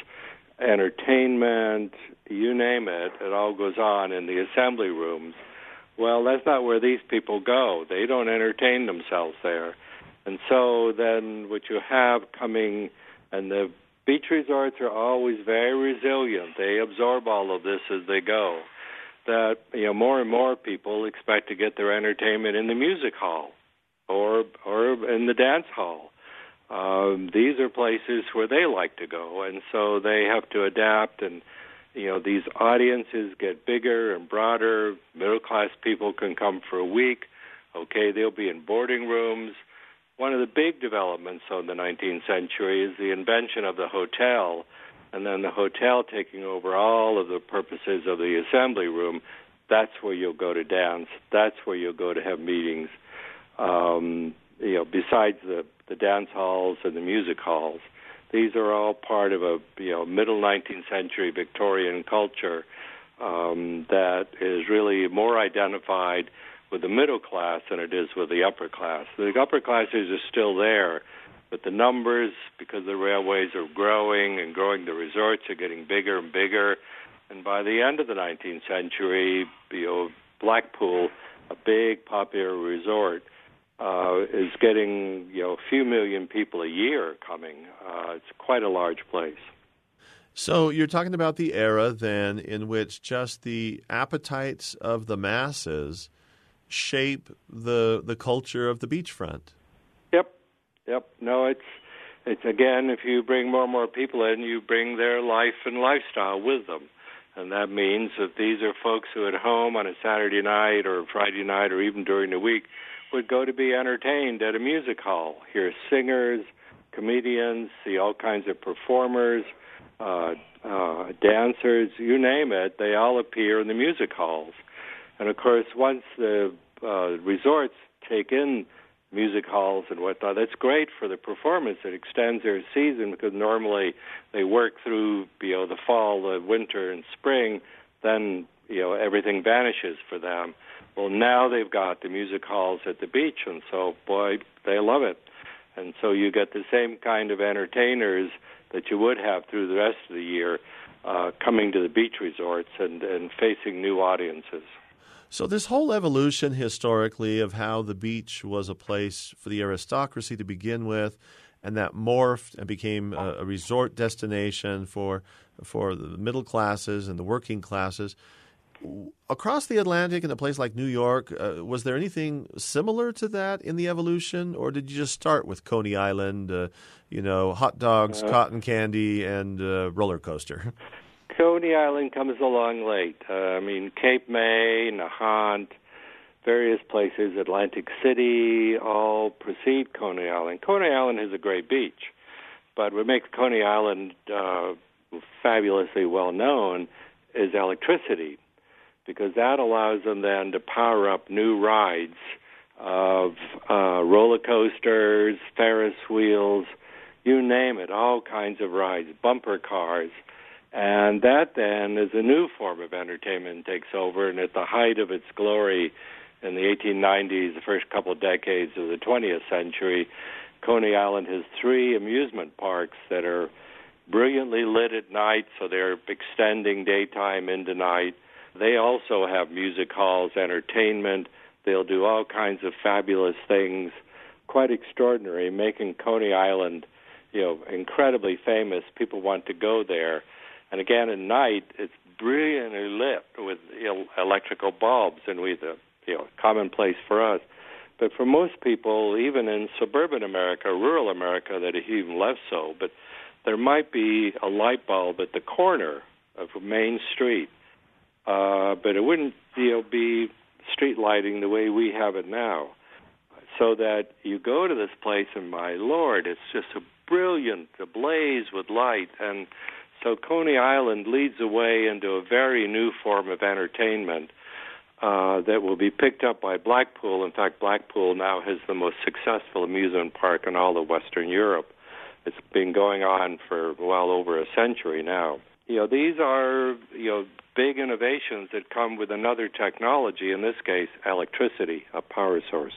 entertainment, you name it. It all goes on in the assembly rooms. Well, that's not where these people go. They don't entertain themselves there. And so then what you have coming, and the Beach resorts are always very resilient. They absorb all of this as they go. That, you know, more and more people expect to get their entertainment in the music hall or or in the dance hall. Um, these are places where they like to go, and so they have to adapt. And you know, these audiences get bigger and broader. Middle class people can come for a week. Okay, they'll be in boarding rooms. One of the big developments of the nineteenth century is the invention of the hotel, and then the hotel taking over all of the purposes of the assembly room. That's where you'll go to dance. That's where you'll go to have meetings. Um, you know, besides the, the dance halls and the music halls, these are all part of a you know middle nineteenth century Victorian culture um, that is really more identified with the middle class than it is with the upper class. The upper classes are still there, but the numbers, because the railways are growing and growing, the resorts are getting bigger and bigger. And by the end of the nineteenth century, you know, Blackpool, a big popular resort, uh, is getting you know a few million people a year coming. Uh, it's quite a large place. So you're talking about the era then in which just the appetites of the masses shape the the culture of the beachfront. Yep, yep. No, it's it's again, if you bring more and more people in, you bring their life and lifestyle with them, and that means that these are folks who at home on a Saturday night or Friday night or even during the week would go to be entertained at a music hall, hear singers, comedians, see all kinds of performers, uh, uh, dancers, you name it. They all appear in the music halls. And, of course, once the uh, resorts take in music halls and whatnot, that's great for the performance. It extends their season because normally they work through, you know, the fall, the winter, and spring. Then, you know, everything vanishes for them. Well, now they've got the music halls at the beach, and so, boy, they love it. And so you get the same kind of entertainers that you would have through the rest of the year uh, coming to the beach resorts and, and facing new audiences. So this whole evolution historically of how the beach was a place for the aristocracy to begin with, and that morphed and became a, a resort destination for for the middle classes and the working classes. Across the Atlantic in a place like New York, uh, was there anything similar to that in the evolution, or did you just start with Coney Island, uh, you know, hot dogs, uh, cotton candy, and uh, roller coaster? Coney Island comes along late. Uh, I mean, Cape May, Nahant, various places, Atlantic City, all precede Coney Island. Coney Island is a great beach, but what makes Coney Island uh, fabulously well known is electricity, because that allows them then to power up new rides of uh, roller coasters, Ferris wheels, you name it, all kinds of rides, bumper cars. And that then is a new form of entertainment takes over, and at the height of its glory in the eighteen nineties, the first couple of decades of the twentieth century, Coney Island has three amusement parks that are brilliantly lit at night, so they're extending daytime into night. They also have music halls, entertainment. They'll do all kinds of fabulous things, quite extraordinary, making Coney Island, you know, incredibly famous. People want to go there. And again, at night, it's brilliantly lit with you know, electrical bulbs, and we, the you know, commonplace for us. But for most people, even in suburban America, rural America, that is even less so, but there might be a light bulb at the corner of Main Street, uh, but it wouldn't you know, be street lighting the way we have it now. So that you go to this place, and my Lord, it's just a brilliant, ablaze with light, and so Coney Island leads the way into a very new form of entertainment uh, that will be picked up by Blackpool. In fact, Blackpool now has the most successful amusement park in all of Western Europe. It's been going on for well over a century now. You know, these are you know big innovations that come with another technology, in this case, electricity, a power source.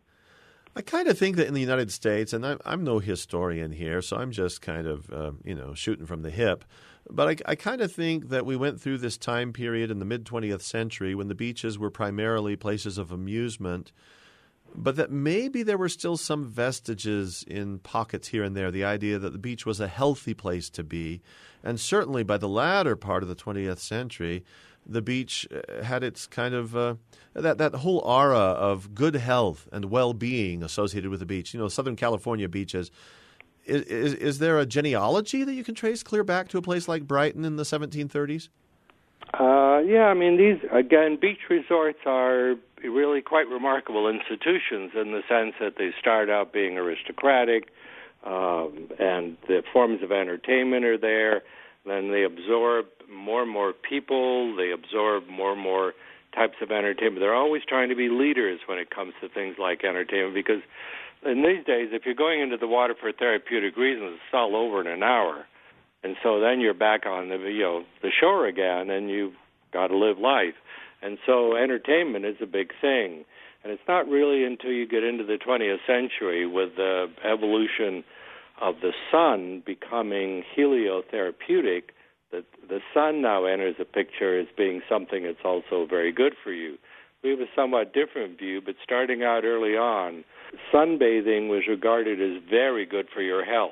I kind of think that in the United States, and I'm, I'm no historian here, so I'm just kind of, uh, you know, shooting from the hip, but I, I kind of think that we went through this time period in the mid-twentieth century when the beaches were primarily places of amusement but that maybe there were still some vestiges in pockets here and there, the idea that the beach was a healthy place to be. And certainly by the latter part of the twentieth century, the beach had its kind of uh, that that whole aura of good health and well-being associated with the beach. You know, Southern California beaches. Is, is, is there a genealogy that you can trace clear back to a place like Brighton in the seventeen thirties? Uh, yeah, I mean, these, again, beach resorts are really quite remarkable institutions in the sense that they start out being aristocratic, um, and the forms of entertainment are there. Then they absorb more and more people. They absorb more and more types of entertainment. They're always trying to be leaders when it comes to things like entertainment, because in these days, if you're going into the water for therapeutic reasons, it's all over in an hour. And so then you're back on the, you know, the shore again, and you've got to live life. And so entertainment is a big thing. And it's not really until you get into the twentieth century with the evolution of the sun becoming heliotherapeutic that the sun now enters the picture as being something that's also very good for you. We have a somewhat different view, but starting out early on, sunbathing was regarded as very good for your health.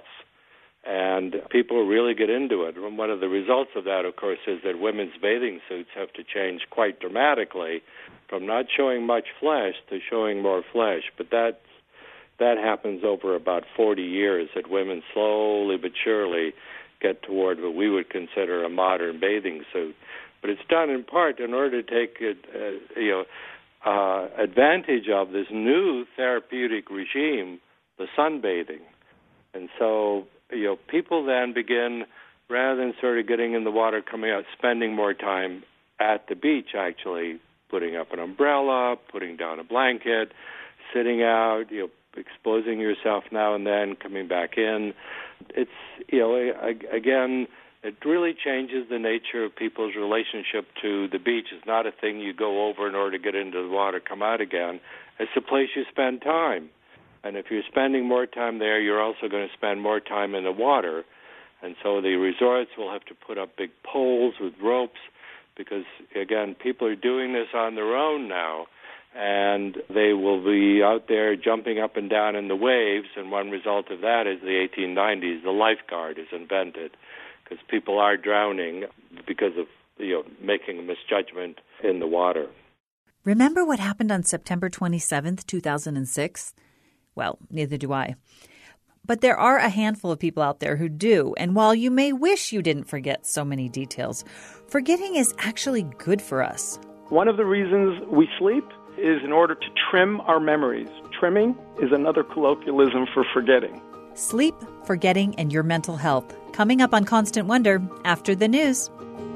And people really get into it. And one of the results of that, of course, is that women's bathing suits have to change quite dramatically from not showing much flesh to showing more flesh. But that that happens over about forty years, that women slowly but surely get toward what we would consider a modern bathing suit. But it's done in part in order to take uh, you know uh, advantage of this new therapeutic regime, the sunbathing. And so, you know, people then begin, rather than sort of getting in the water, coming out, spending more time at the beach, actually putting up an umbrella, putting down a blanket, sitting out, you know, exposing yourself now and then, coming back in. It's, you know, again, it really changes the nature of people's relationship to the beach. It's not a thing you go over in order to get into the water, come out again. It's a place you spend time. And if you're spending more time there, you're also going to spend more time in the water. And so the resorts will have to put up big poles with ropes because, again, people are doing this on their own now. And they will be out there jumping up and down in the waves. And one result of that is the eighteen nineties, the lifeguard is invented because people are drowning because of, you know, making a misjudgment in the water. Remember what happened on September twenty-seventh, two thousand six? Well, neither do I. But there are a handful of people out there who do, and while you may wish you didn't forget so many details, forgetting is actually good for us. One of the reasons we sleep is in order to trim our memories. Trimming is another colloquialism for forgetting. Sleep, forgetting, and your mental health. Coming up on Constant Wonder after the news.